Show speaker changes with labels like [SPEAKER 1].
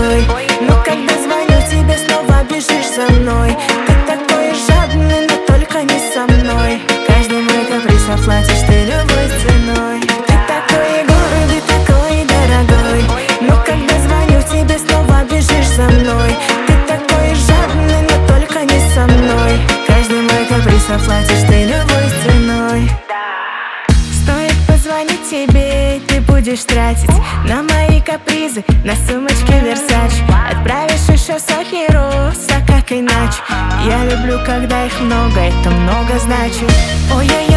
[SPEAKER 1] дорогой. Но когда звоню тебе, снова бежишь за мной. Ты такой жадный, но только не со мной. Каждый мой каприз оплатишь ты любой ценой. Ты такой гордый, такой дорогой. Но когда звоню тебе, снова бежишь за мной. Ты такой жадный, но только не со мной. Каждый мой каприз оплатишь ты любой ценой. Стоит позвонить тебе, и ты будешь тратить на мои капризы, на сумочки Versace. Отправишь еще сотни роз, а как иначе? Я люблю, когда их много, это много значит. Ой-ой-ой.